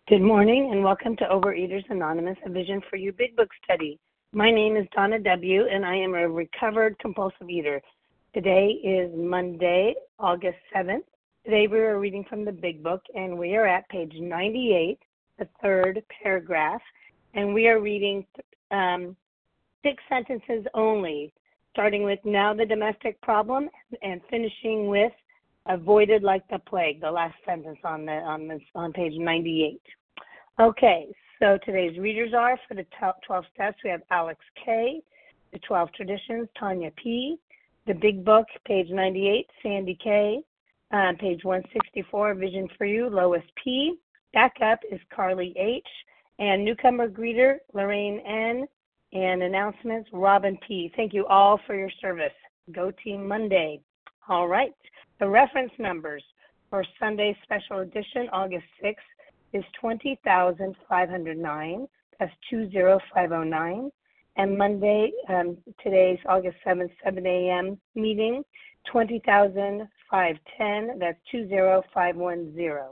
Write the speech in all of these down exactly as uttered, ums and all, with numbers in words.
Good morning and welcome to Overeaters Anonymous, a Vision for You Big Book study. My name is Donna W. and I am a recovered compulsive eater. Today is Monday, August seventh. Today we are reading from the Big Book and we are at page ninety-eight, the third paragraph, and we are reading um, six sentences only, starting with now the domestic problem and finishing with avoided like the plague, the last sentence on the on this on page ninety-eight. Okay, so today's readers are for the twelve steps, we have Alex K., the twelve traditions, Tanya P., the Big Book, page ninety-eight, Sandy K., uh, page one sixty-four, Vision for You, Lois P., back up is Carly H., and newcomer greeter, Lorraine N., and announcements, Robin P. Thank you all for your service. Go Team Monday. All right, the reference numbers for Sunday special edition, August sixth, is twenty thousand five hundred nine, that's two zero five zero nine, and Monday, um, today's August seventh, seven a.m. meeting, twenty thousand five hundred ten, that's two zero five one zero.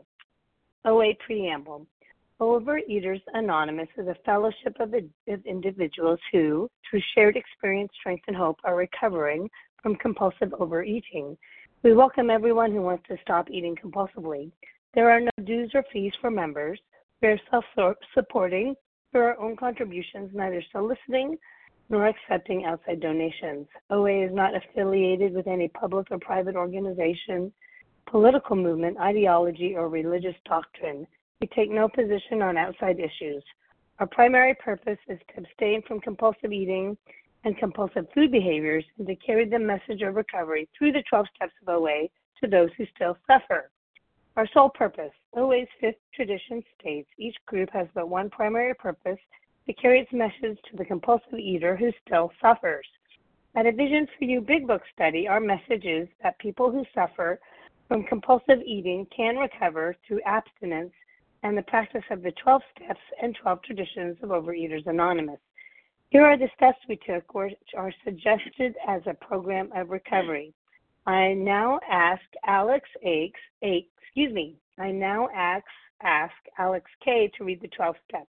O A Preamble. Overeaters Anonymous is a fellowship of individuals who, through shared experience, strength, and hope, are recovering from compulsive overeating. We welcome everyone who wants to stop eating compulsively. There are no dues or fees for members. We are self-supporting through our own contributions, neither soliciting nor accepting outside donations. O A is not affiliated with any public or private organization, political movement, ideology, or religious doctrine. We take no position on outside issues. Our primary purpose is to abstain from compulsive eating and compulsive food behaviors and to carry the message of recovery through the twelve steps of O A to those who still suffer. Our sole purpose, O A's fifth tradition states, each group has but one primary purpose, to carry its message to the compulsive eater who still suffers. At a Vision for You Big Book study, our message is that people who suffer from compulsive eating can recover through abstinence and the practice of the twelve steps and twelve traditions of Overeaters Anonymous. Here are the steps we took, which are suggested as a program of recovery. I now ask Alex H. Excuse me. I now ask ask Alex K. to read the twelve steps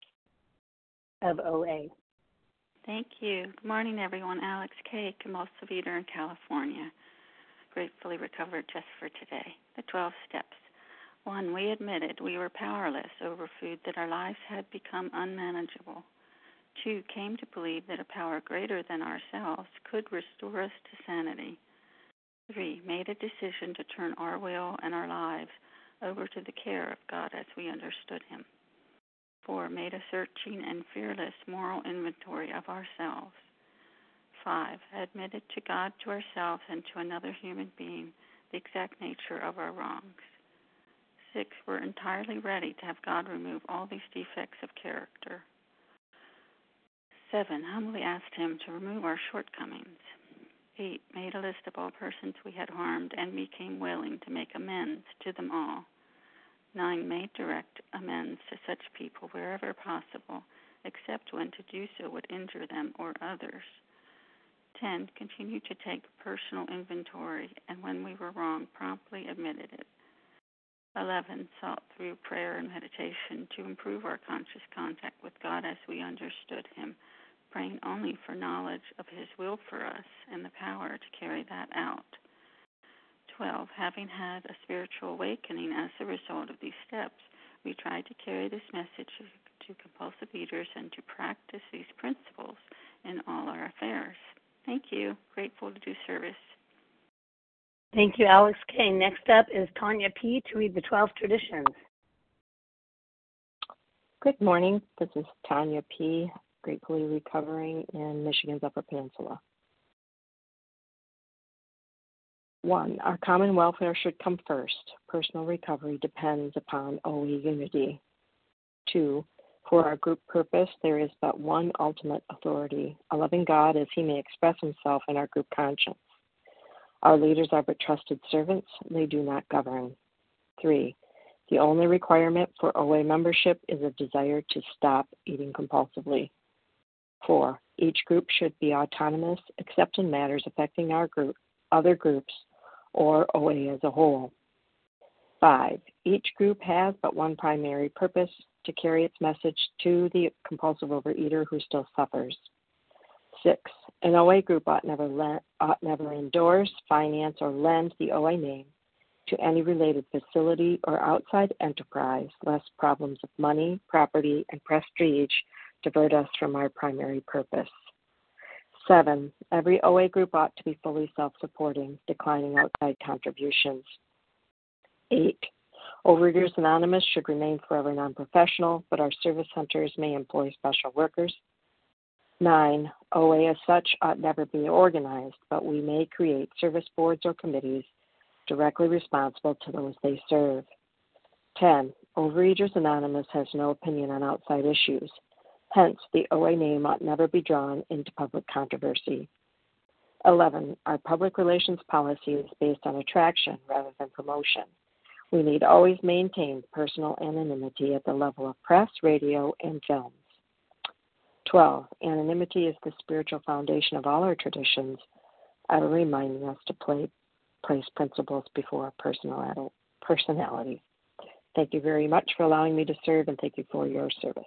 of O A. Thank you. Good morning, everyone. Alex K., compulsive eater in California. Gratefully recovered just for today. The twelve steps. One, we admitted we were powerless over food, that our lives had become unmanageable. Two, came to believe that a power greater than ourselves could restore us to sanity. Three, made a decision to turn our will and our lives over to the care of God as we understood Him. Four, made a searching and fearless moral inventory of ourselves. Five, admitted to God, to ourselves, and to another human being the exact nature of our wrongs. Six, we're entirely ready to have God remove all these defects of character. Seven, humbly asked Him to remove our shortcomings. Eight, made a list of all persons we had harmed and became willing to make amends to them all. Nine, made direct amends to such people wherever possible, except when to do so would injure them or others. Ten, continued to take personal inventory, and when we were wrong, promptly admitted it. Eleven, sought through prayer and meditation to improve our conscious contact with God as we understood Him, praying only for knowledge of His will for us and the power to carry that out. Twelve, having had a spiritual awakening as a result of these steps, we tried to carry this message to compulsive eaters and to practice these principles in all our affairs. Thank you. Grateful to do service. Thank you, Alex K. Next up is Tanya P. to read the twelve traditions. Good morning. This is Tanya P., gratefully recovering in Michigan's Upper Peninsula. One, our common welfare should come first. Personal recovery depends upon O A unity. Two, for our group purpose, there is but one ultimate authority, a loving God as He may express Himself in our group conscience. Our leaders are but trusted servants. They do not govern. Three, the only requirement for O A membership is a desire to stop eating compulsively. Four, each group should be autonomous except in matters affecting our group, other groups, or O A as a whole. Five, Each group has but one primary purpose: to carry its message to the compulsive overeater who still suffers. Six, an O A group ought never, le- ought never endorse, finance, or lend the O A name to any related facility or outside enterprise, lest problems of money, property, and prestige divert us from our primary purpose. Seven, every O A group ought to be fully self-supporting, declining outside contributions. Eight, Overeaters Anonymous should remain forever non-professional, but our service centers may employ special workers. Nine, O A as such ought never be organized, but we may create service boards or committees directly responsible to those they serve. Ten, Overeaters Anonymous has no opinion on outside issues. Hence, the O A name ought never be drawn into public controversy. Eleven, our public relations policy is based on attraction rather than promotion. We need always maintain personal anonymity at the level of press, radio, and films. Twelve, anonymity is the spiritual foundation of all our traditions, ever reminding us to play, place principles before personal, personality. Thank you very much for allowing me to serve, and thank you for your service.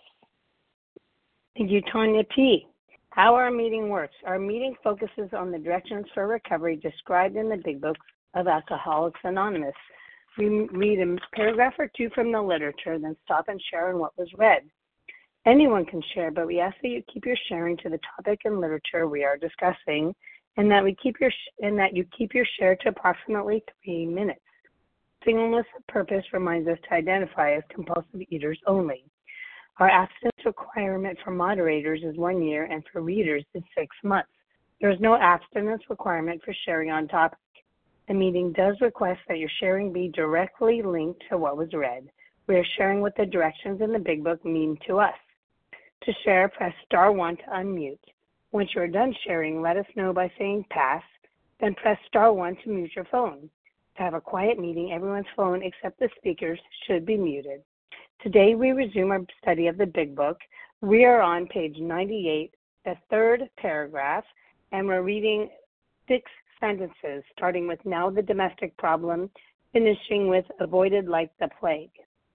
Thank you, Tanya P. How our meeting works. Our meeting focuses on the directions for recovery described in the Big Book of Alcoholics Anonymous. We read a paragraph or two from the literature, then stop and share on what was read. Anyone can share, but we ask that you keep your sharing to the topic and literature we are discussing, and that we keep your and that you keep your share to approximately three minutes. Singleness of purpose reminds us to identify as compulsive eaters only. Our abstinence requirement for moderators is one year, and for readers is six months. There is no abstinence requirement for sharing on topic. The meeting does request that your sharing be directly linked to what was read. We are sharing what the directions in the Big Book mean to us. To share, press star one to unmute. Once you are done sharing, let us know by saying pass, then press star one to mute your phone. To have a quiet meeting, everyone's phone except the speaker's should be muted. Today we resume our study of the Big Book. We are on page ninety-eight, the third paragraph, and we're reading six sentences, starting with now the domestic problem, finishing with avoided like the plague.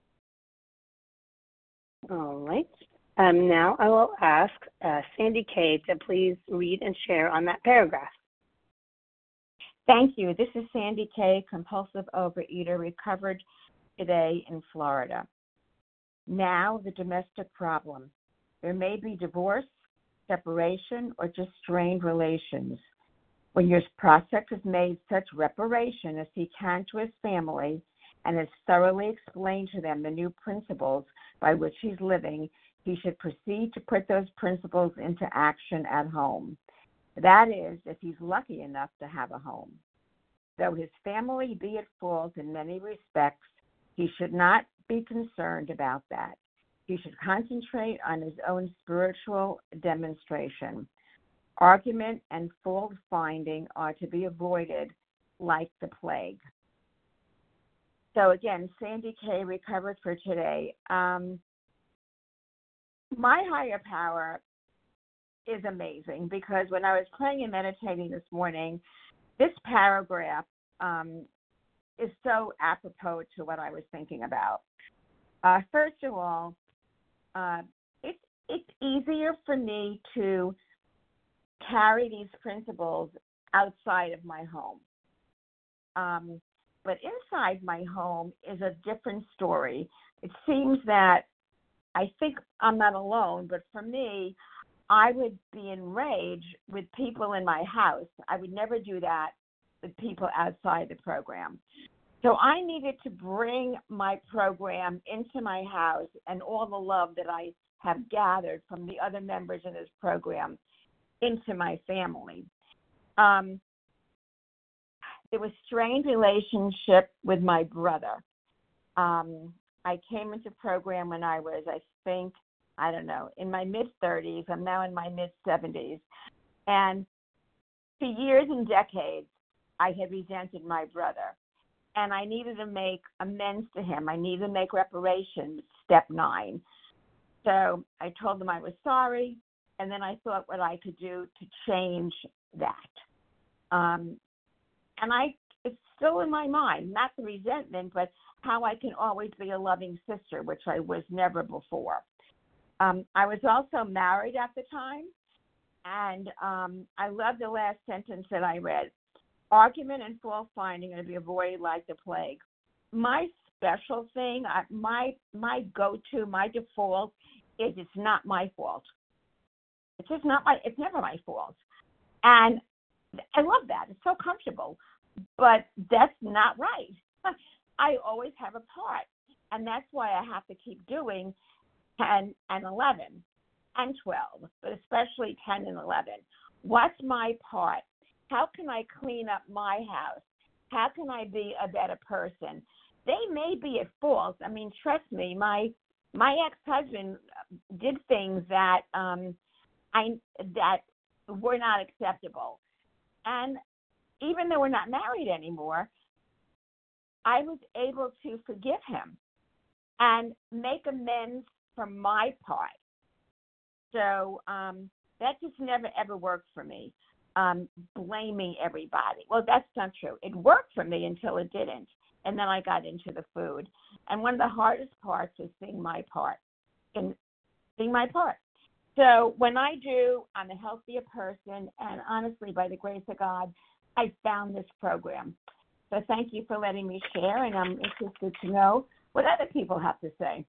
All right. Um, now I will ask uh, Sandy Kay to please read and share on that paragraph. Thank you. This is Sandy Kay, compulsive overeater, recovered today in Florida. Now the domestic problem. There may be divorce, separation, or just strained relations. When your prospect has made such reparation as he can to his family and has thoroughly explained to them the new principles by which he's living, he should proceed to put those principles into action at home. That is, if he's lucky enough to have a home. Though his family be at fault in many respects, he should not be concerned about that. He should concentrate on his own spiritual demonstration. Argument and fault finding are to be avoided like the plague. So again, Sandy Kay, recovered for today. Um, my higher power is amazing because when I was praying and meditating this morning, this paragraph um, is so apropos to what I was thinking about. Uh, first of all, uh, it's it's easier for me to carry these principles outside of my home. Um, but inside my home is a different story. It seems that I think I'm not alone, but for me, I would be enraged with people in my house. I would never do that with people outside the program. So I needed to bring my program into my house and all the love that I have gathered from the other members of this program into my family. Um, there was strained relationship with my brother. Um, I came into program when I was, I think, I don't know, in my mid-thirties. I'm now in my mid-seventies. And for years and decades, I had resented my brother. And I needed to make amends to him. I needed to make reparations, step nine. So I told him I was sorry, and then I thought what I could do to change that. Um, and I, it's still in my mind, not the resentment, but how I can always be a loving sister, which I was never before. Um, I was also married at the time, and um, I love the last sentence that I read. Argument and fault finding are to be avoided like the plague. My special thing, I, my my go-to, my default is it's not my fault. It's just not my, it's never my fault. And I love that. It's so comfortable. But that's not right. I always have a part. And that's why I have to keep doing ten and eleven and twelve, but especially ten and eleven. What's my part? How can I clean up my house? How can I be a better person? They may be at fault. I mean, trust me, my my ex-husband did things that um, I that were not acceptable. And even though we're not married anymore, I was able to forgive him and make amends for my part. So um, that just never, ever worked for me, um, blaming everybody. Well, that's not true. It worked for me until it didn't. And then I got into the food. And one of the hardest parts is seeing my part, and seeing my part. So when I do, I'm a healthier person. And honestly, by the grace of God, I found this program. So thank you for letting me share. And I'm interested to know what other people have to say.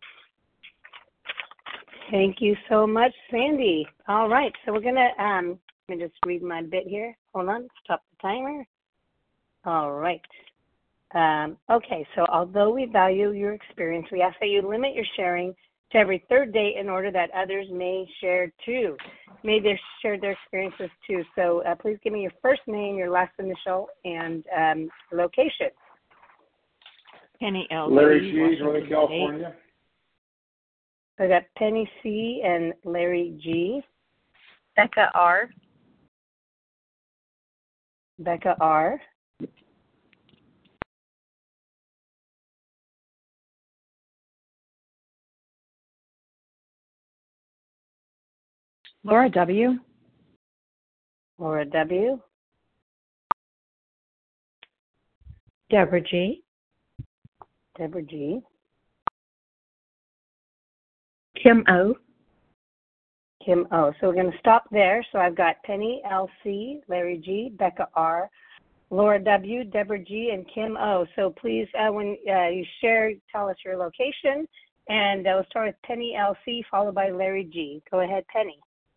Thank you so much, Sandy. All right, so we're going to, um, let me just read my bit here. Hold on, stop the timer. All right. Um, okay, so although we value your experience, we ask that you limit your sharing to every third day in order that others may share too. May they share their experiences too. So uh, please give me your first name, your last initial, and um, location. Penny L C, Larry G, Washington Northern State. California. I got Penny C and Larry G. Becca R. Becca R. Laura W. Laura W. Deborah G. Deborah G. Kim O. Kim O. So we're going to stop there. So I've got Penny L C, Larry G, Becca R, Laura W, Deborah G, and Kim O. So please, uh, when uh, you share, tell us your location. And uh, we'll start with Penny L C, followed by Larry G. Go ahead, Penny.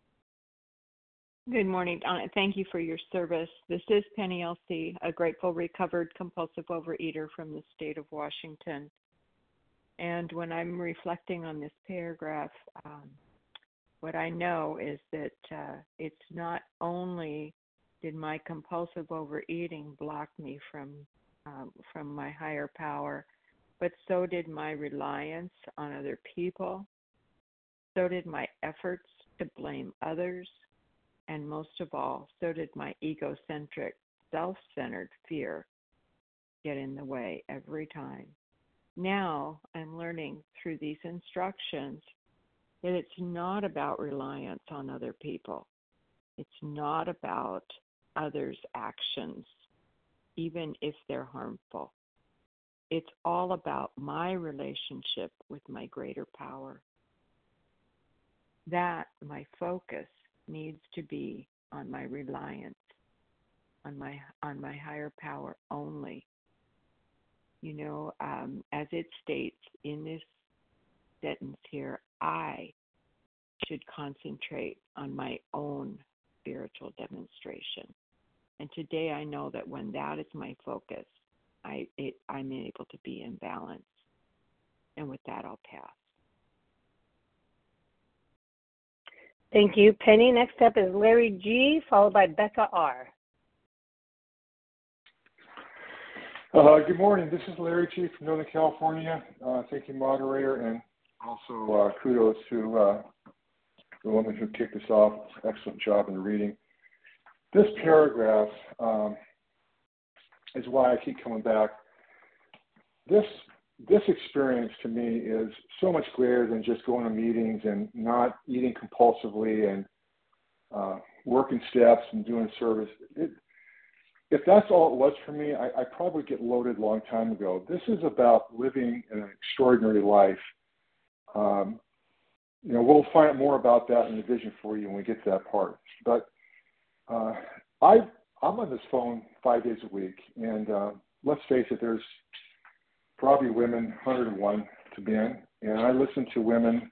Good morning, Donna. Thank you for your service. This is Penny L C, a grateful, recovered, compulsive overeater from the state of Washington. And when I'm reflecting on this paragraph, um, what I know is that uh, it's not only did my compulsive overeating block me from um, from my higher power, but so did my reliance on other people. So did my efforts to blame others. And most of all, so did my egocentric, self-centered fear get in the way every time. Now I'm learning through these instructions that it's not about reliance on other people. It's not about others' actions, even if they're harmful. It's all about my relationship with my greater power. That, my focus, needs to be on my reliance, on my on my higher power only. You know, um, as it states in this sentence here, I should concentrate on my own spiritual demonstration. And today I know that when that is my focus, I it, I'm able to be in balance. And with that, I'll pass. Thank you, Penny. Next up is Larry G, followed by Becca R. Uh, good morning. This is Larry G from Northern California. Uh, thank you, moderator, and also uh, kudos to uh, the woman who kicked us off. Excellent job in reading. This paragraph um, is why I keep coming back. This This experience to me is so much greater than just going to meetings and not eating compulsively and uh, working steps and doing service. It, if that's all it was for me, I, I probably get loaded a long time ago. This is about living an extraordinary life. Um, you know, we'll find out more about that in the vision for you when we get to that part. But uh, I, I'm on this phone five days a week, and uh, let's face it, there's probably women, one hundred one to men, and I listen to women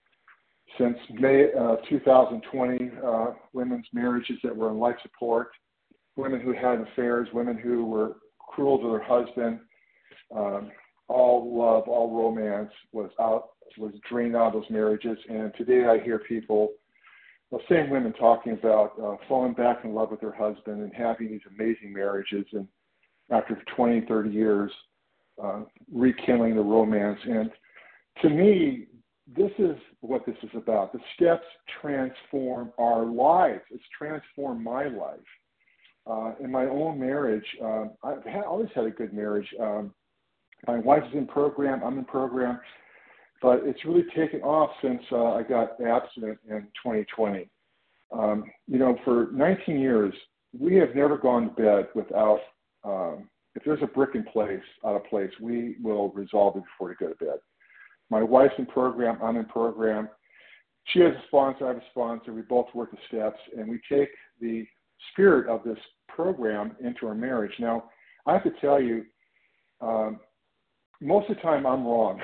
since May uh, two thousand twenty, uh, women's marriages that were on life support, women who had affairs, women who were cruel to their husband. Um, all love, all romance was out, was drained out of those marriages. And today I hear people, the same women, talking about uh, falling back in love with their husband and having these amazing marriages. And after twenty, thirty years, uh, rekindling the romance. And to me, this is what this is about. The steps transform our lives. It's transformed my life. Uh, in my own marriage, um, I've had, always had a good marriage. Um, my wife is in program, I'm in program, but it's really taken off since uh, I got abstinent in twenty twenty. Um, you know, for nineteen years, we have never gone to bed without, um, if there's a brick in place, out of place, we will resolve it before we go to bed. My wife's in program, I'm in program. She has a sponsor, I have a sponsor. We both work the steps, and we take the spirit of this program into our marriage. Now, I have to tell you, um, most of the time I'm wrong.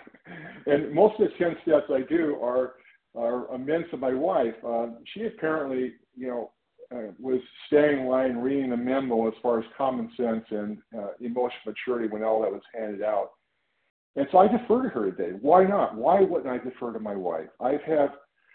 And most of the ten steps I do are, are amends to my wife. Uh, she apparently, you know, uh, was staying in line reading the memo as far as common sense and uh, emotional maturity when all that was handed out. And so I defer to her today. Why not? Why wouldn't I defer to my wife? I've had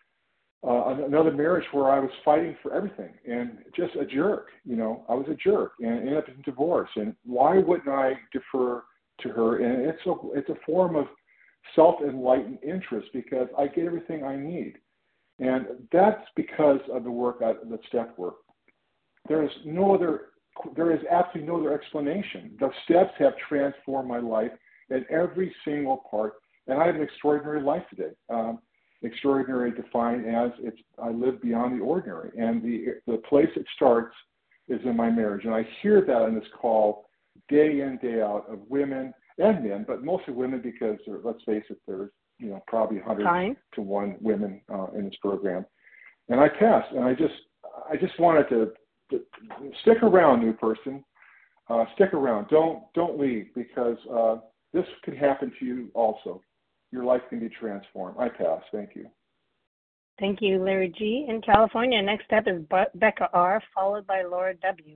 uh, another marriage where I was fighting for everything and just a jerk. You know, I was a jerk and ended up in divorce. And why wouldn't I defer to her? And it's a, it's a form of self-enlightened interest because I get everything I need. And that's because of the work, I, the step work. There is no other, there is absolutely no other explanation. The steps have transformed my life in every single part, and I have an extraordinary life today. Um, extraordinary defined as it's I live beyond the ordinary, and the the place it starts is in my marriage. And I hear that on this call day in, day out of women and men, but mostly women because there, let's face it, there's you know probably one hundred Time. to one women uh, in this program. And I pass, and I just I just wanted to, to stick around, new person. Uh, stick around. Don't don't leave because uh, this could happen to you also. Your life can be transformed. I pass. Thank you. Thank you, Larry G. In California, next up is Becca R., followed by Laura W.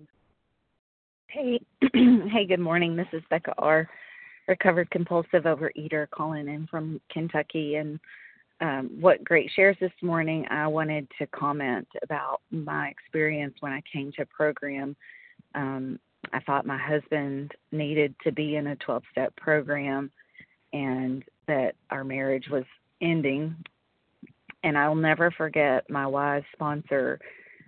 Hey, hey, good morning. This is Becca R., recovered compulsive overeater, calling in from Kentucky. And um, what great shares this morning. I wanted to comment about my experience when I came to a program. Um, I thought my husband needed to be in a twelve-step program and that our marriage was ending. And I'll never forget my wise sponsor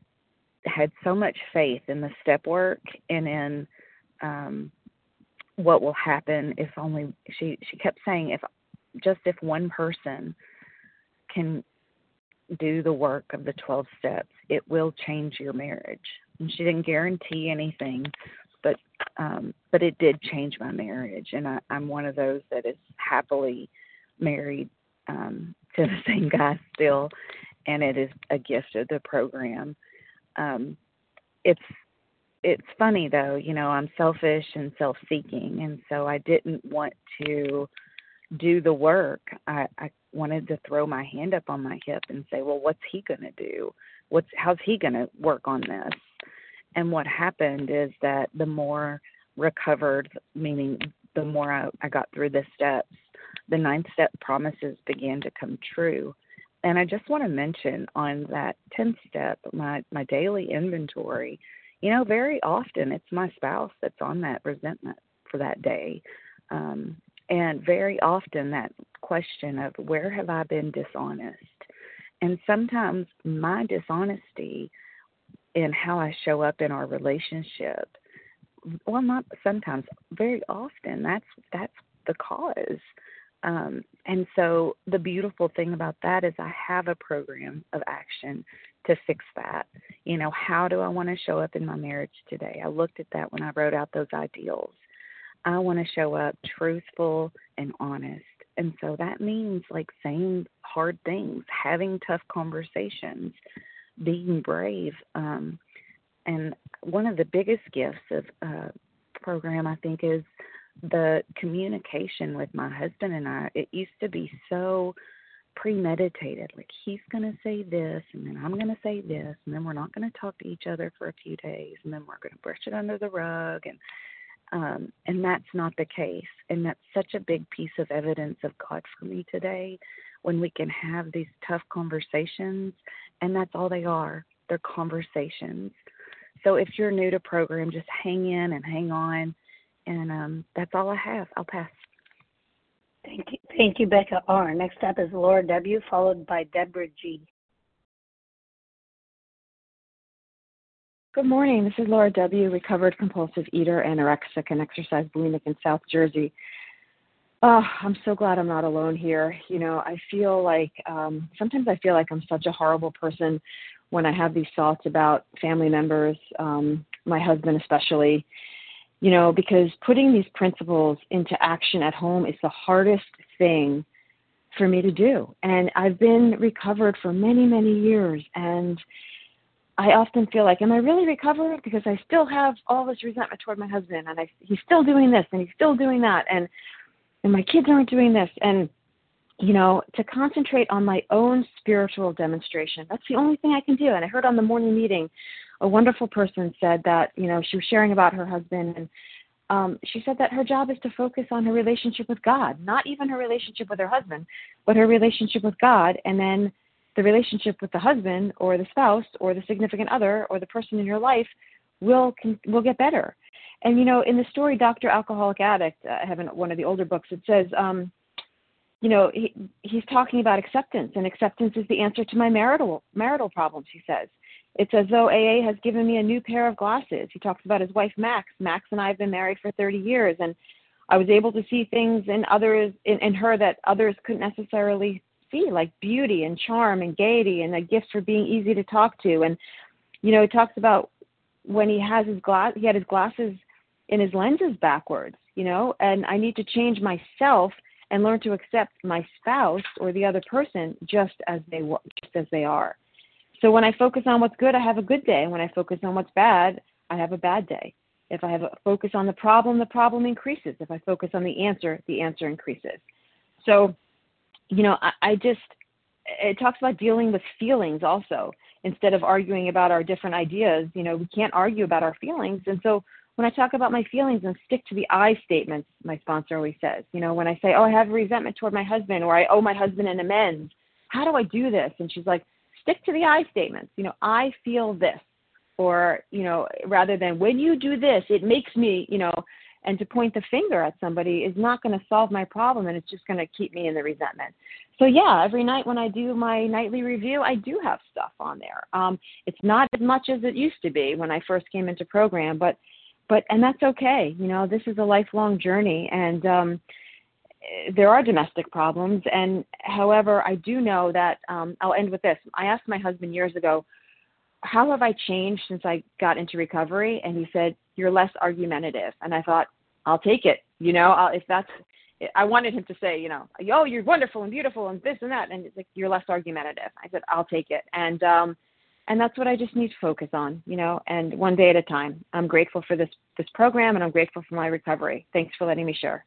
had so much faith in the step work and in um, what will happen if only, she, she kept saying, if just if one person can do the work of the twelve steps, it will change your marriage. And she didn't guarantee anything, but um, but it did change my marriage. And I, I'm one of those that is happily married um, to the same guy still, and it is a gift of the program. Um, it's it's funny though, you know, I'm selfish and self-seeking, and so I didn't want to do the work. I, I wanted to throw my hand up on my hip and say, well, what's he going to do? What's how's he going to work on this? And what happened is that the more recovered, meaning the more I, I got through the steps, the ninth step promises began to come true. And I just want to mention on that tenth step, my, my daily inventory, you know, very often it's my spouse that's on that resentment for that day. Um, and very often that question of where have I been dishonest? And sometimes my dishonesty in how I show up in our relationship, well, not sometimes, very often, that's that's the cause Um, and so the beautiful thing about that is I have a program of action to fix that. You know, how do I want to show up in my marriage today? I looked at that when I wrote out those ideals. I want to show up truthful and honest. And so that means like saying hard things, having tough conversations, being brave. Um, and one of the biggest gifts of uh, program, I think, is the communication with my husband and I. It used to be so premeditated, like he's going to say this, and then I'm going to say this, and then we're not going to talk to each other for a few days, and then we're going to brush it under the rug, and um, and that's not the case. And that's such a big piece of evidence of God for me today, when we can have these tough conversations, and that's all they are. They're conversations. So if you're new to program, just hang in and hang on, and um, that's all I have. I'll pass. Thank you, thank you, Becca R. Next up is Laura W., followed by Deborah G. Good morning. This is Laura W., recovered compulsive eater, anorexic, and exercise bulimic in South Jersey. Oh, I'm so glad I'm not alone here. You know, I feel like um, sometimes I feel like I'm such a horrible person when I have these thoughts about family members, um, my husband especially, you know, because putting these principles into action at home is the hardest thing for me to do. And I've been recovered for many, many years, and I often feel like, am I really recovered? Because I still have all this resentment toward my husband, and I, he's still doing this, and he's still doing that, and and my kids aren't doing this. And, you know, to concentrate on my own spiritual demonstration, that's the only thing I can do. And I heard on the morning meeting, a wonderful person said that, you know, she was sharing about her husband, and um, she said that her job is to focus on her relationship with God, not even her relationship with her husband, but her relationship with God, and then the relationship with the husband or the spouse or the significant other or the person in your life will will get better. And, you know, in the story, Doctor Alcoholic Addict, I have one of the older books, it says, um, you know, he, he's talking about acceptance, and acceptance is the answer to my marital marital problems, he says. It's as though A A has given me a new pair of glasses. He talks about his wife, Max. Max and I have been married for thirty years, and I was able to see things in others, in, in her that others couldn't necessarily see, like beauty and charm and gaiety and a gift for being easy to talk to. And, you know, he talks about when he has his glass, he had his glasses in his lenses backwards, you know, and I need to change myself and learn to accept my spouse or the other person just as they just as they are. So when I focus on what's good, I have a good day. And when I focus on what's bad, I have a bad day. If I have a focus on the problem, the problem increases. If I focus on the answer, the answer increases. So, you know, I, I just, it talks about dealing with feelings also. Instead of arguing about our different ideas, you know, we can't argue about our feelings. And so when I talk about my feelings and stick to the I statements, my sponsor always says, you know, when I say, oh, I have resentment toward my husband, or I owe my husband an amends, how do I do this? And she's like, stick to the I statements. You know, I feel this, or, you know, rather than when you do this, it makes me, you know, and to point the finger at somebody is not going to solve my problem, and it's just going to keep me in the resentment. So, yeah, every night when I do my nightly review, I do have stuff on there. Um, it's not as much as it used to be when I first came into program, but, but and that's okay. You know, this is a lifelong journey, and um, there are domestic problems. And, however, I do know that um, I'll end with this. I asked my husband years ago, how have I changed since I got into recovery? And he said, you're less argumentative. And I thought, I'll take it. You know, I'll, if that's, I wanted him to say, you know, oh, you're wonderful and beautiful and this and that. And it's like, you're less argumentative. I said, I'll take it. And, um, and that's what I just need to focus on, you know, and one day at a time. I'm grateful for this, this program, and I'm grateful for my recovery. Thanks for letting me share.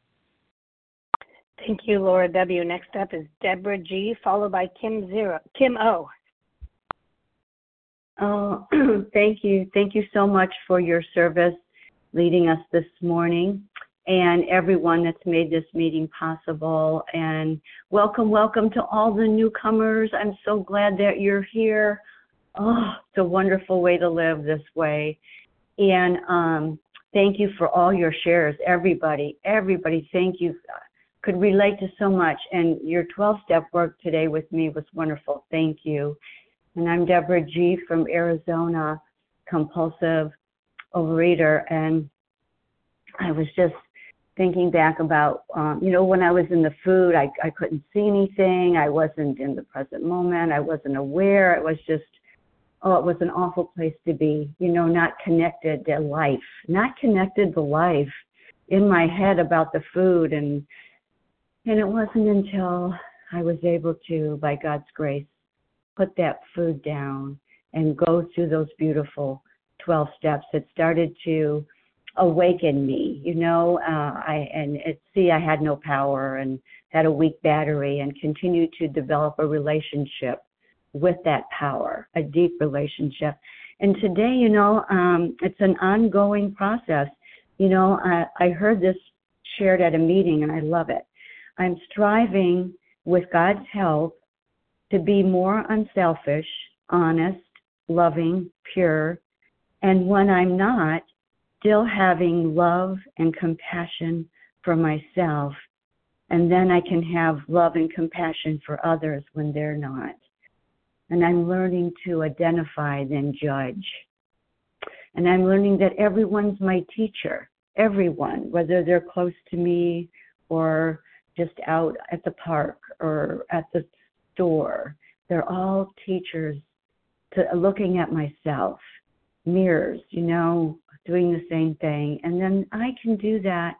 Thank you, Laura W. Next up is Deborah G., followed by Kim Zero, Kim O. Oh, thank you. Thank you so much for your service leading us this morning, and everyone that's made this meeting possible. And welcome, welcome to all the newcomers. I'm so glad that you're here. Oh, it's a wonderful way to live this way. And um, thank you for all your shares, everybody. Everybody, thank you. Could relate to so much. And your twelve-step work today with me was wonderful. Thank you. And I'm Deborah G. from Arizona, compulsive overeater. And I was just thinking back about, um, you know, when I was in the food, I, I couldn't see anything. I wasn't in the present moment. I wasn't aware. It was just, oh, it was an awful place to be, you know, not connected to life, not connected to life in my head about the food. And, and it wasn't until I was able to, by God's grace, put that food down and go through those beautiful twelve steps that started to awaken me, you know, uh, I, and it, see, I had no power and had a weak battery, and continued to develop a relationship with that power, a deep relationship. And today, you know, um, it's an ongoing process. You know, I, I heard this shared at a meeting, and I love it. I'm striving, with God's help, to be more unselfish, honest, loving, pure, and when I'm not, still having love and compassion for myself, and then I can have love and compassion for others when they're not. And I'm learning to identify than judge. And I'm learning that everyone's my teacher, everyone, whether they're close to me or just out at the park or at the store. They're all teachers to looking at myself, mirrors, you know, doing the same thing. And then I can do that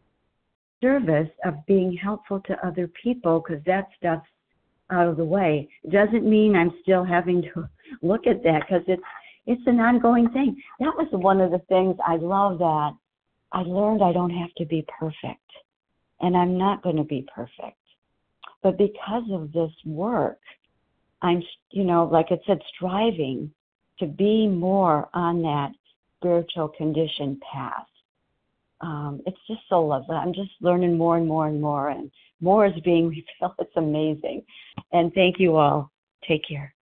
service of being helpful to other people, because that stuff's out of the way. It doesn't mean I'm still having to look at that, because it's it's an ongoing thing. That was one of the things I love, that I learned I don't have to be perfect, and I'm not going to be perfect. But because of this work, I'm, you know, like it said, striving to be more on that spiritual condition path. Um, it's just so lovely. I'm just learning more and more and more, and more is being revealed. It's amazing. And thank you all. Take care.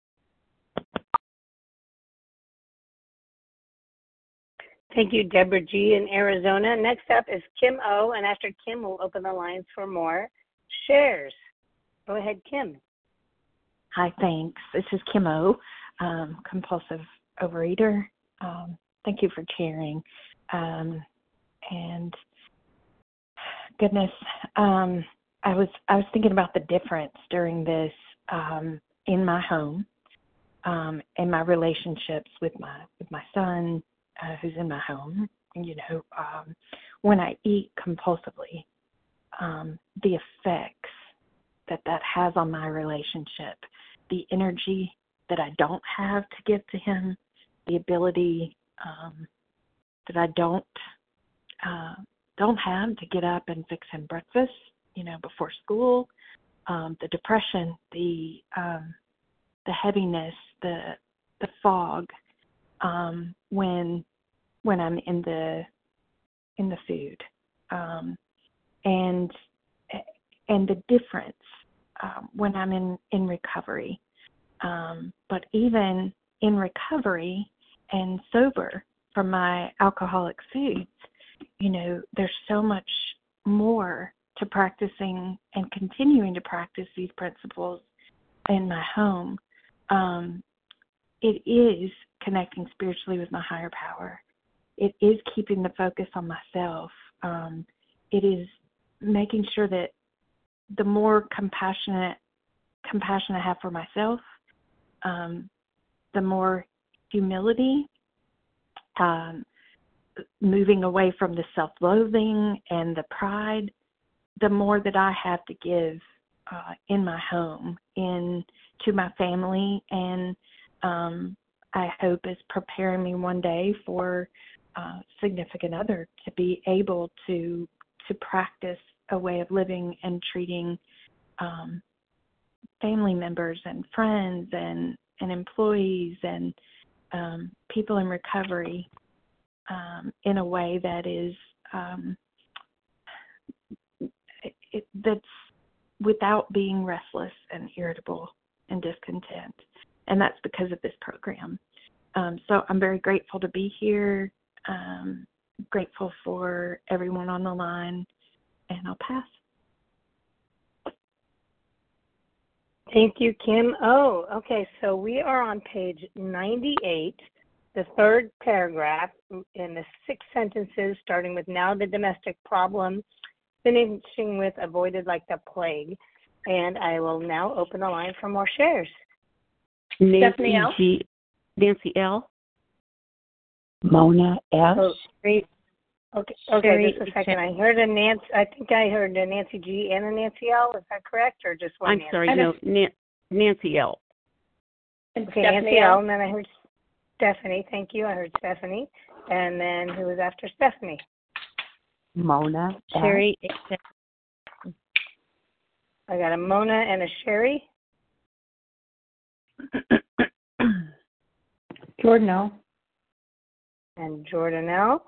Thank you, Deborah G. in Arizona. Next up is Kim O., and after Kim, we'll open the lines for more shares. Go ahead, Kim. Hi, thanks. This is Kim O., um, compulsive overeater. Um, thank you for sharing. Um, and goodness, um, I was I was thinking about the difference during this um, in my home, um, and my relationships with my with my son, uh, who's in my home. You know, um, when I eat compulsively, um, the effects that that has on my relationship, the energy that I don't have to give to him, the ability um, that I don't uh, don't have to get up and fix him breakfast, you know, before school, um, the depression, the um, the heaviness, the the fog um, when when I'm in the in the food, um, and and the difference um, when I'm in in recovery. Um, but even in recovery and sober from my alcoholic foods, you know, there's so much more to practicing and continuing to practice these principles in my home. Um, it is connecting spiritually with my higher power. It is keeping the focus on myself. Um, it is making sure that the more compassionate compassion I have for myself, um, the more humility, um, moving away from the self-loathing and the pride, the more that I have to give uh, in my home, in to my family, and um, I hope is preparing me one day for uh, significant other to be able to to practice a way of living and treating um, family members and friends and, and employees and um, people in recovery um, in a way that is um, it, that's without being restless and irritable and discontent. And that's because of this program. Um, so I'm very grateful to be here, um, grateful for everyone on the line, and I'll pass. Thank you, Kim. Oh, okay, so we are on page ninety-eight, the third paragraph in the six sentences, starting with now the domestic problem finishing with avoided like the plague. And I will now open the line for more shares. Nancy Stephanie L. G. Nancy L. Mona S. Oh, great. Okay, okay, Sherry just a second. I heard a Nancy, I think I heard a Nancy G and a Nancy L. Is that correct, or just one I'm Nancy? sorry, no, Na- Nancy L. Okay, Nancy L, and then I heard Stephanie. Thank you. I heard Stephanie. And then who was after Stephanie? Mona S. Sherry. I got a Mona and a Sherry. Jordan L. And Jordan L.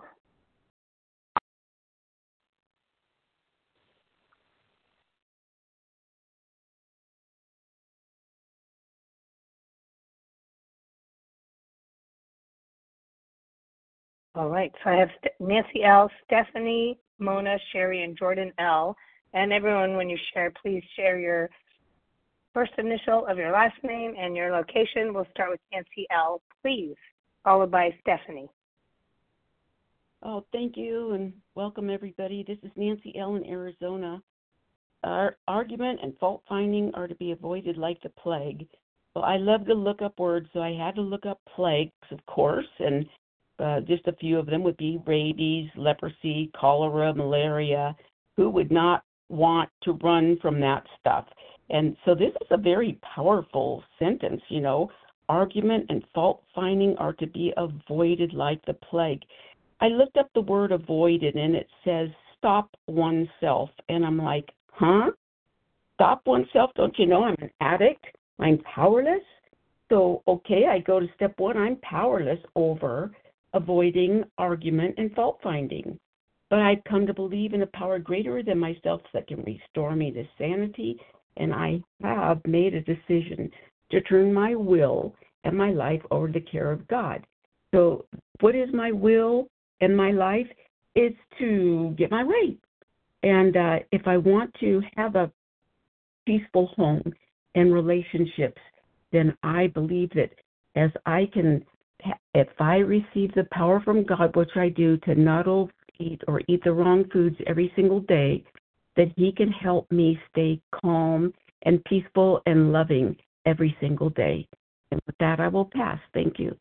All right, so I have Nancy L., Stephanie, Mona, Sherry, and Jordan L. And everyone, when you share, please share your first initial of your last name and your location. We'll start with Nancy L., please, followed by Stephanie. Oh, thank you, and welcome, everybody. This is Nancy L. in Arizona. Our argument and fault finding are to be avoided like the plague. Well, I love to look up words, so I had to look up plagues, of course, and uh, just a few of them would be rabies, leprosy, cholera, malaria. Who would not want to run from that stuff? And so this is a very powerful sentence, you know. Argument and fault finding are to be avoided like the plague. I looked up the word avoided, and it says stop oneself. And I'm like, huh? Stop oneself? Don't you know I'm an addict? I'm powerless? So, okay, I go to step one. I'm powerless over avoiding argument and fault finding. But I've come to believe in a power greater than myself that can restore me to sanity, and I have made a decision to turn my will and my life over to the care of God. So what is my will and my life? It's to get my way. And uh, if I want to have a peaceful home and relationships, then I believe that as I can, if I receive the power from God, which I do, to not overeat or eat the wrong foods every single day, that He can help me stay calm and peaceful and loving every single day. And with that, I will pass. Thank you.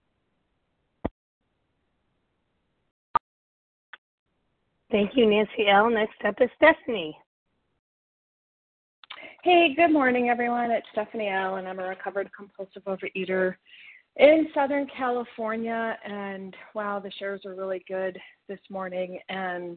Thank you, Nancy L. Next up is Stephanie. Hey, good morning, everyone. It's Stephanie L., and I'm a recovered compulsive overeater in Southern California. And wow, the shares are really good this morning. And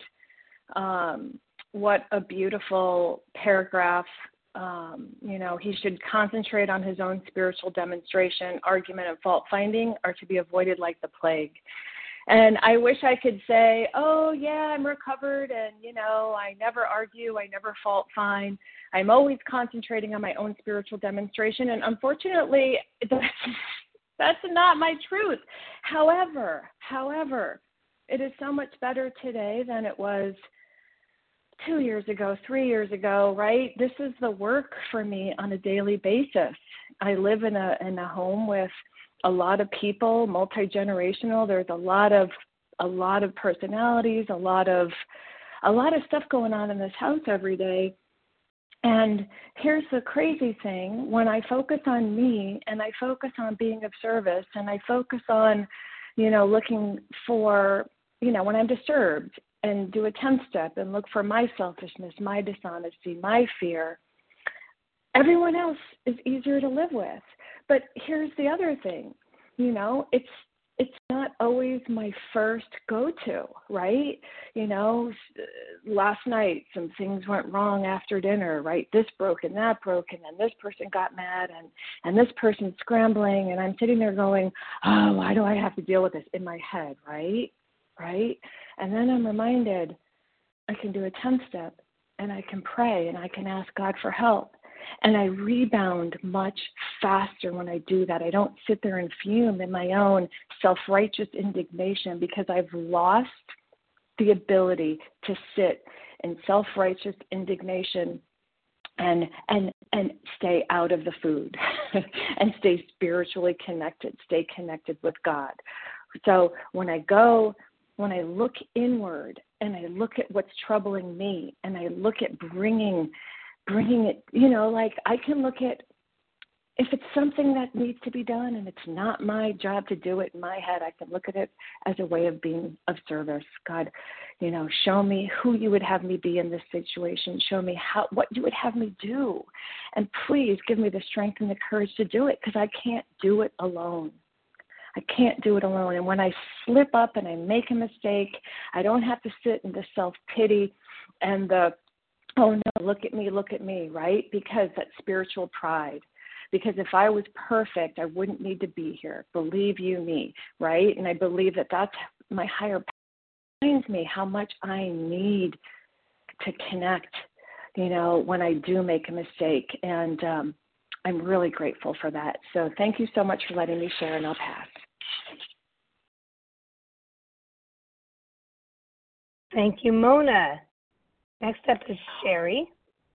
um, what a beautiful paragraph. Um, you know, he should concentrate on his own spiritual demonstration. Argument and fault finding are to be avoided like the plague. And I wish I could say, oh, yeah, I'm recovered and, you know, I never argue, I never fault find. I'm always concentrating on my own spiritual demonstration. And unfortunately, that's, that's not my truth. However, however, it is so much better today than it was two years ago, three years ago, right? This is the work for me on a daily basis. I live in a in a home with a lot of people, multi-generational. There's a lot of a lot of personalities, a lot of a lot of stuff going on in this house every day. And here's the crazy thing. When I focus on me and I focus on being of service and I focus on, you know, looking for, you know, when I'm disturbed and do a ten step and look for my selfishness, my dishonesty, my fear, everyone else is easier to live with. But here's the other thing, you know, it's it's not always my first go-to, right? You know, last night some things went wrong after dinner, right? This broke and that broke, and then this person got mad, and, and this person's scrambling, and I'm sitting there going, oh, why do I have to deal with this in my head, right? Right? And then I'm reminded I can do a ten-step, and I can pray, and I can ask God for help. And I rebound much faster when I do that. I don't sit there and fume in my own self-righteous indignation because I've lost the ability to sit in self-righteous indignation and and and stay out of the food and stay spiritually connected, stay connected with God. So when I go, when I look inward and I look at what's troubling me, and I look at bringing, bringing it, you know, like I can look at if it's something that needs to be done and it's not my job to do it in my head, I can look at it as a way of being of service. God, you know, show me who you would have me be in this situation. Show me how what you would have me do. And please give me the strength and the courage to do it, because I can't do it alone. I can't do it alone. And when I slip up and I make a mistake, I don't have to sit in the self-pity and the, oh, no, look at me, look at me, right? Because that's spiritual pride. Because if I was perfect, I wouldn't need to be here. Believe you me, right? And I believe that that's my higher power reminds me how much I need to connect, you know, when I do make a mistake. And um, I'm really grateful for that. So thank you so much for letting me share, and I'll pass. Thank you, Mona. Next up is Sherry.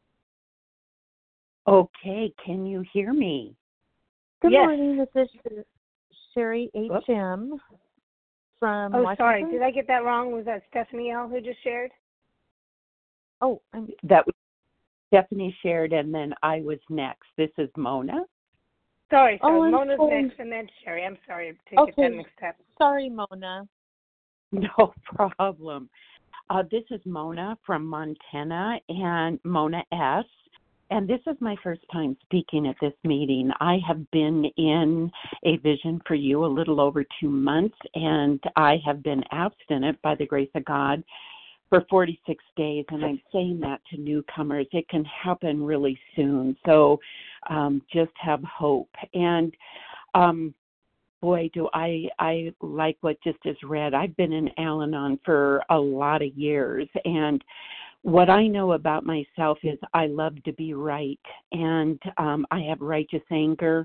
Okay, can you hear me? Good yes. morning, this is Sherry H M Oops. from Oh, Washington. sorry, did I get that wrong? Was that Stephanie L. who just shared? Oh, I'm... that was Stephanie shared, and then I was next. This is Mona. Sorry, sorry. Oh, Mona's sorry. next, and then Sherry. I'm sorry to okay. get that mixed up. Sorry, Mona. No problem. Uh, this is Mona from Montana, and Mona S. And this is my first time speaking at this meeting. I have been in a Vision for You a little over two months, and I have been abstinent by the grace of God for forty-six days, and I'm saying that to newcomers. It can happen really soon, so um, just have hope. And um, boy, do I, I like what just is read. I've been in Al-Anon for a lot of years, and what I know about myself is I love to be right, and um, I have righteous anger.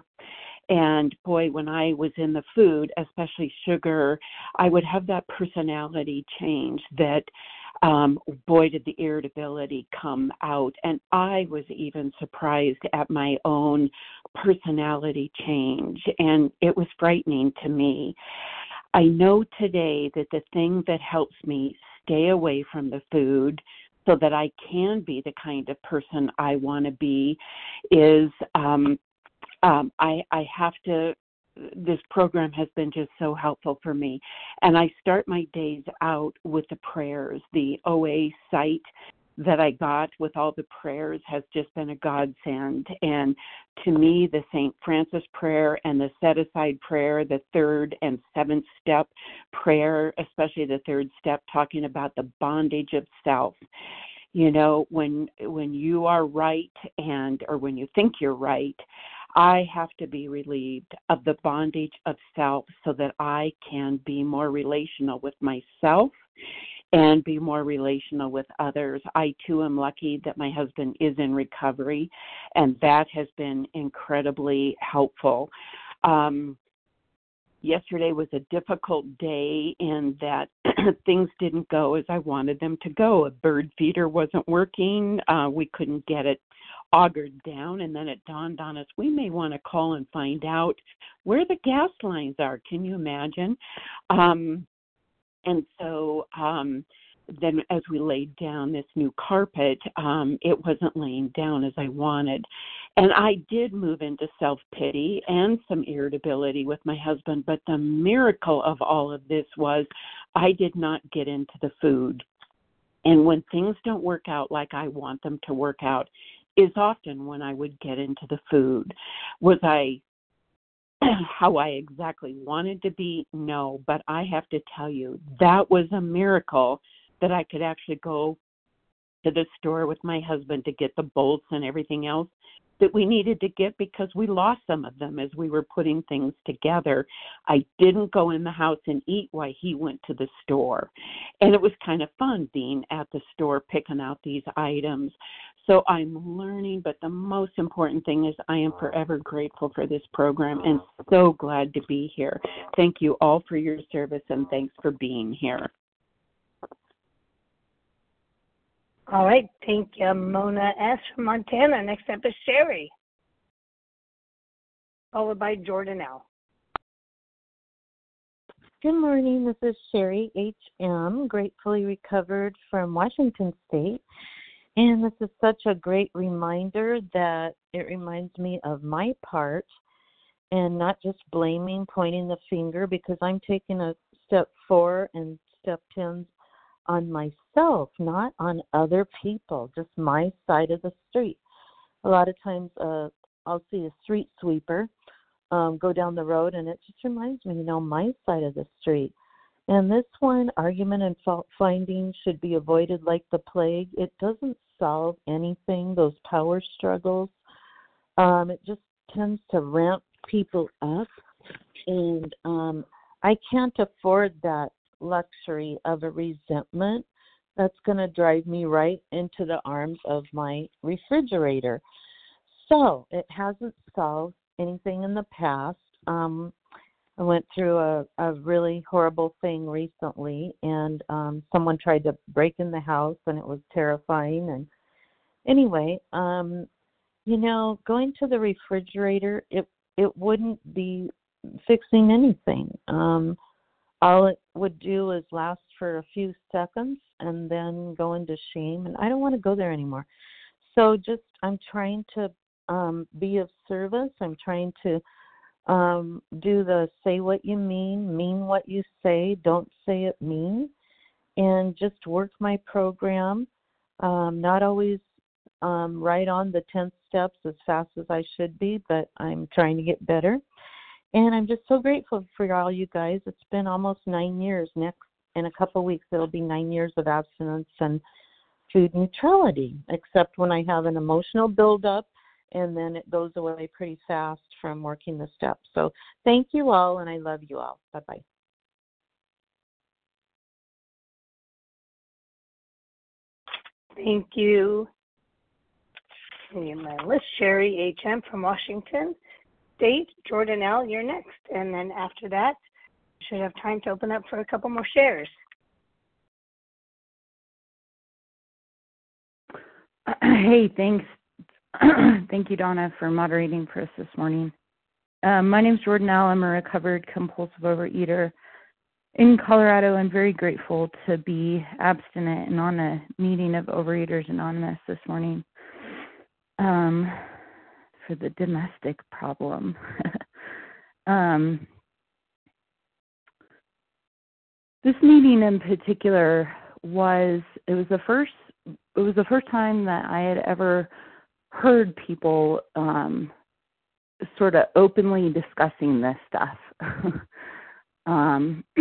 And boy, when I was in the food, especially sugar, I would have that personality change that, um, boy, did the irritability come out. And I was even surprised at my own personality change, and it was frightening to me. I know today that the thing that helps me stay away from the food so that I can be the kind of person I want to be is um, um, I, I have to, this program has been just so helpful for me. And I start my days out with the prayers. The O A site that I got with all the prayers has just been a godsend. And to me, the Saint Francis prayer and the set-aside prayer, the third and seventh step prayer, especially the third step, talking about the bondage of self. You know, when when you are right and, or when you think you're right, I have to be relieved of the bondage of self so that I can be more relational with myself and be more relational with others. I, too, am lucky that my husband is in recovery, and that has been incredibly helpful. Um, yesterday was a difficult day in that things didn't go as I wanted them to go. A bird feeder wasn't working. Uh, we couldn't get it augered down, and then it dawned on us, we may want to call and find out where the gas lines are. Can you imagine? Um, and so um, then as we laid down this new carpet, um, it wasn't laying down as I wanted. And I did move into self-pity and some irritability with my husband, but the miracle of all of this was I did not get into the food. And when things don't work out like I want them to work out, is often when I would get into the food. Was I how I exactly wanted to be? No, but I have to tell you, that was a miracle that I could actually go to the store with my husband to get the bolts and everything else that we needed to get because we lost some of them as we were putting things together. I didn't go in the house and eat while he went to the store. And it was kind of fun being at the store picking out these items. So I'm learning, but the most important thing is I am forever grateful for this program and so glad to be here. Thank you all for your service and thanks for being here. All right. Thank you, Mona S. from Montana. Next up is Sherry, followed by Jordan L. good morning. This is Sherry H M, gratefully recovered from Washington State. And this is such a great reminder that it reminds me of my part and not just blaming, pointing the finger, because I'm taking a step four and step ten on myself, not on other people, just my side of the street. A lot of times uh, I'll see a street sweeper um, go down the road, and it just reminds me, you know, my side of the street. And this one, argument and fault finding, should be avoided like the plague. It doesn't solve anything, those power struggles. Um, it just tends to ramp people up. And um, I can't afford that luxury of a resentment that's going to drive me right into the arms of my refrigerator. So it hasn't solved anything in the past. Um, I went through a, a really horrible thing recently, and um, someone tried to break in the house, and it was terrifying. And anyway, um, you know, going to the refrigerator, it it wouldn't be fixing anything. Um, all it would do is last for a few seconds and then go into shame, and I don't want to go there anymore. So just I'm trying to um, be of service. I'm trying to Um, do the say what you mean, mean what you say, don't say it mean, and just work my program. Um, not always um, right on the tenth steps as fast as I should be, but I'm trying to get better. And I'm just so grateful for all you guys. It's been almost nine years. Next, in a couple of weeks, it'll be nine years of abstinence and food neutrality, except when I have an emotional buildup, and then it goes away pretty fast from working the steps. So thank you all, and I love you all. Bye-bye. Thank you. And my list, Sherry H M from Washington State. Jordan L., you're next. And then after that, should have time to open up for a couple more shares. Hey, thanks. Thank you, Donna, for moderating for us this morning. Um, my name is Jordan L. I'm a recovered compulsive overeater in Colorado. I'm very grateful to be abstinent and on a meeting of Overeaters Anonymous this morning um, for the domestic problem. um, this meeting in particular was it was the first it was the first time that I had ever heard people um, sort of openly discussing this stuff. um,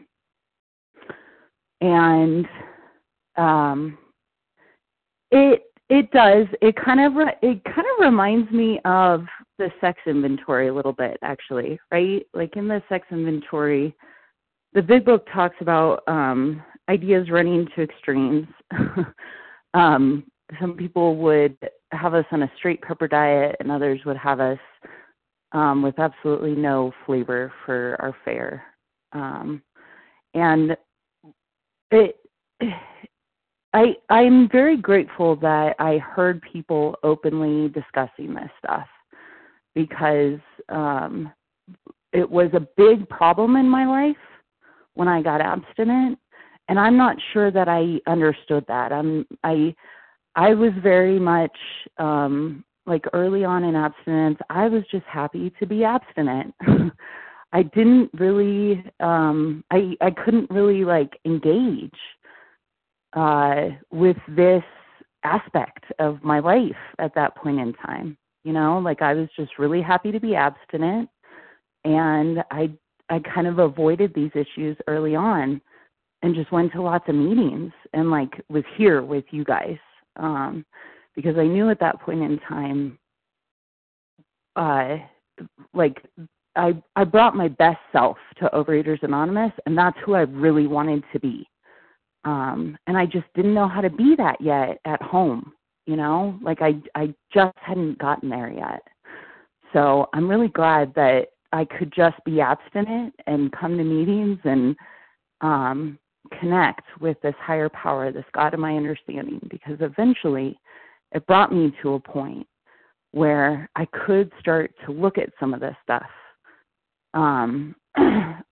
and um, it it does it kind of re- it kind of reminds me of the sex inventory a little bit, actually, right? Like in the sex inventory, the big book talks about um, ideas running to extremes. um, some people would have us on a straight pepper diet, and others would have us um, with absolutely no flavor for our fare. Um, and it, I, I'm very grateful that I heard people openly discussing this stuff, because um, it was a big problem in my life when I got abstinent, and I'm not sure that I understood that. I'm, I I was very much, um, like early on in abstinence, I was just happy to be abstinent. I didn't really, um, I, I couldn't really like engage uh, with this aspect of my life at that point in time. You know, like I was just really happy to be abstinent, and I, I kind of avoided these issues early on and just went to lots of meetings and like was here with you guys. Um, because I knew at that point in time, uh, like I I brought my best self to Overeaters Anonymous, and that's who I really wanted to be. Um, and I just didn't know how to be that yet at home, you know, like I I just hadn't gotten there yet. So I'm really glad that I could just be abstinent and come to meetings and um, connect with this higher power, this God of my understanding, because eventually it brought me to a point where I could start to look at some of this stuff. Um,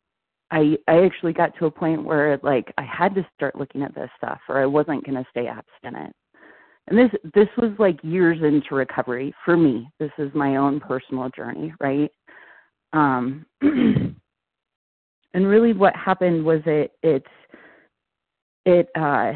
I I actually got to a point where like I had to start looking at this stuff, or I wasn't going to stay abstinent. And this this was like years into recovery for me. This is my own personal journey, right? Um, and really, what happened was it it it uh,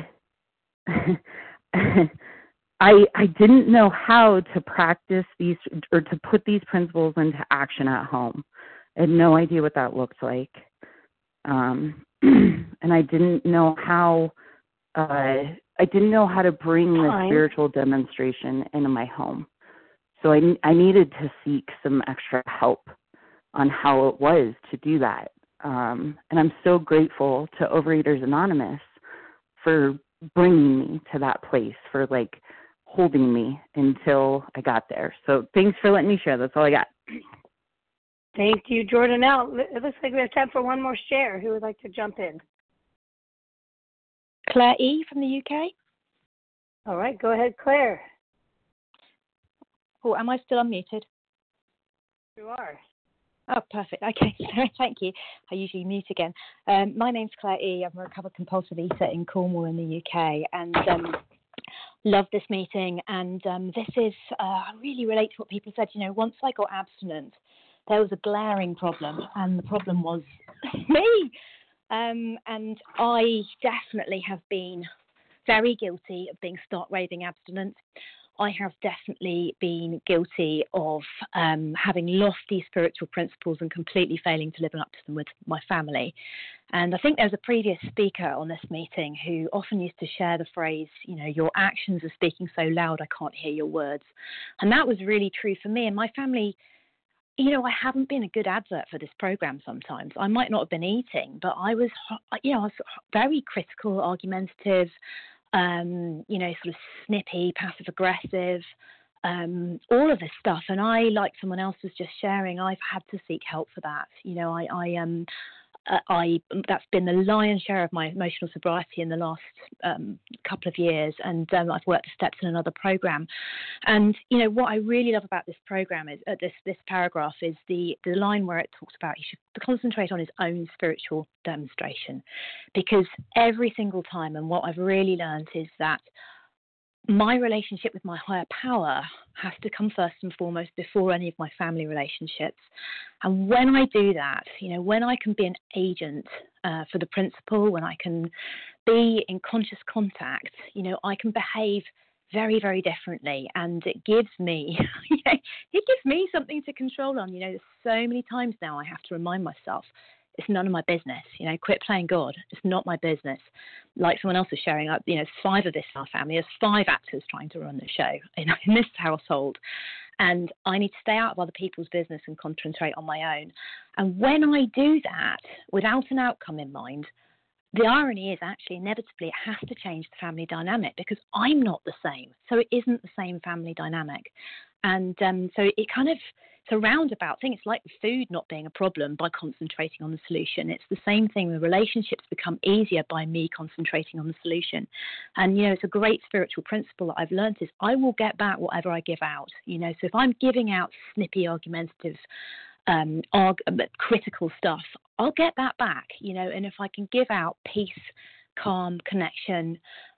I I didn't know how to practice these or to put these principles into action at home. I had no idea what that looked like. Um, and I didn't know how uh, I didn't know how to bring the Fine. spiritual demonstration into my home. So I, I needed to seek some extra help on how it was to do that. Um, and I'm so grateful to Overeaters Anonymous for bringing me to that place, for like holding me until I got there. So thanks for letting me share. That's all I got. Thank you, Jordan. Now, it looks like we have time for one more share. Who would like to jump in? Claire E. from the U K. All right, go ahead, Claire. Oh, am I still unmuted? You are. Oh, perfect. Okay, thank you. I usually mute again. Um, my name's Claire E. I'm a recovered compulsive eater in Cornwall in the U K, and um, love this meeting. And um, this is, uh, I really relate to what people said. You know, once I got abstinent, there was a glaring problem, and the problem was me. Um, and I definitely have been very guilty of being stark raving abstinent. I have definitely been guilty of um, having lofty spiritual principles and completely failing to live up to them with my family. And I think there's a previous speaker on this meeting who often used to share the phrase, you know, your actions are speaking so loud I can't hear your words. And that was really true for me and my family. You know, I haven't been a good advert for this program sometimes. I might not have been eating, but I was, you know, I was very critical, argumentative, um, you know, sort of snippy, passive aggressive, um, all of this stuff. And I, like someone else was just sharing, I've had to seek help for that. You know, I, I um, uh, I that's been the lion's share of my emotional sobriety in the last um, couple of years, and um, I've worked the steps in another program. And you know what I really love about this program is uh, this this paragraph is the the line where it talks about he should concentrate on his own spiritual demonstration, because every single time, and what I've really learned is that my relationship with my higher power has to come first and foremost before any of my family relationships. And when I do that, you know, when I can be an agent uh, for the principle, when I can be in conscious contact, you know, I can behave very, very differently. And it gives me, you know, it gives me something to control on. You know, there's so many times now I have to remind myself, it's none of my business, you know, quit playing God. It's not my business. Like someone else was sharing, you know, five of this in our family. There's five actors trying to run the show in, in this household. And I need to stay out of other people's business and concentrate on my own. And when I do that without an outcome in mind, the irony is actually inevitably it has to change the family dynamic, because I'm not the same. So it isn't the same family dynamic. And um, so it kind of, it's a roundabout thing. It's like food not being a problem by concentrating on the solution. It's the same thing. The relationships become easier by me concentrating on the solution. And, you know, it's a great spiritual principle that I've learned is I will get back whatever I give out. You know, so if I'm giving out snippy, argumentative, um, arg- critical stuff, I'll get that back, you know, and if I can give out peace, calm, connection,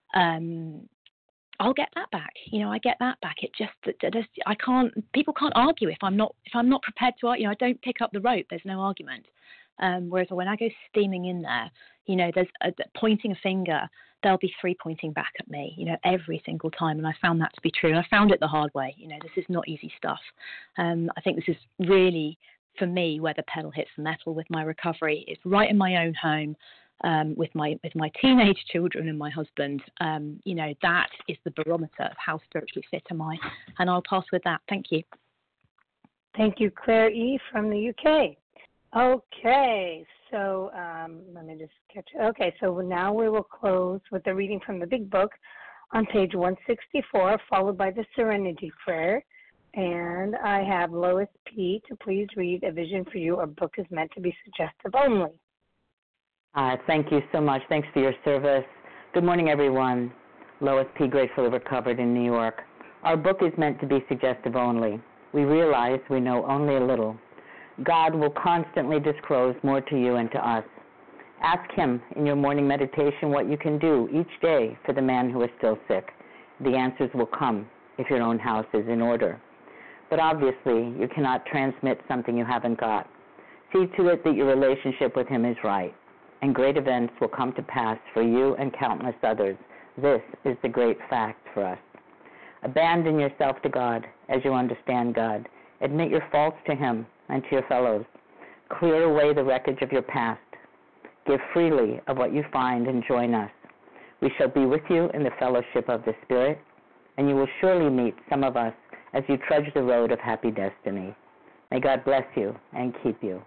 um, I'll get that back. You know, I get that back. It just, it just, I can't, people can't argue if I'm not, if I'm not prepared to argue. You know, I don't pick up the rope. There's no argument. Um, whereas when I go steaming in there, you know, there's a, pointing a finger, there'll be three pointing back at me, you know, every single time. And I found that to be true. And I found it the hard way. You know, this is not easy stuff. Um, I think this is really, for me, where the pedal hits the metal with my recovery. It's right in my own home. Um, with my with my teenage children and my husband, um, you know, that is the barometer of how spiritually fit am I. And I'll pass with that. Thank you. Thank you, Claire E. from the U K. Okay, so um, let me just catch it. Okay, so now we will close with the reading from the Big Book on page one sixty-four, followed by the Serenity Prayer. And I have Lois P. to please read A Vision for You. Our book is meant to be suggestive only. Uh, thank you so much. Thanks for your service. Good morning, everyone. Lois P., gratefully recovered in New York. Our book is meant to be suggestive only. We realize we know only a little. God will constantly disclose more to you and to us. Ask him in your morning meditation what you can do each day for the man who is still sick. The answers will come if your own house is in order. But obviously, you cannot transmit something you haven't got. See to it that your relationship with him is right, and great events will come to pass for you and countless others. This is the great fact for us. Abandon yourself to God as you understand God. Admit your faults to him and to your fellows. Clear away the wreckage of your past. Give freely of what you find and join us. We shall be with you in the fellowship of the Spirit, and you will surely meet some of us as you trudge the road of happy destiny. May God bless you and keep you.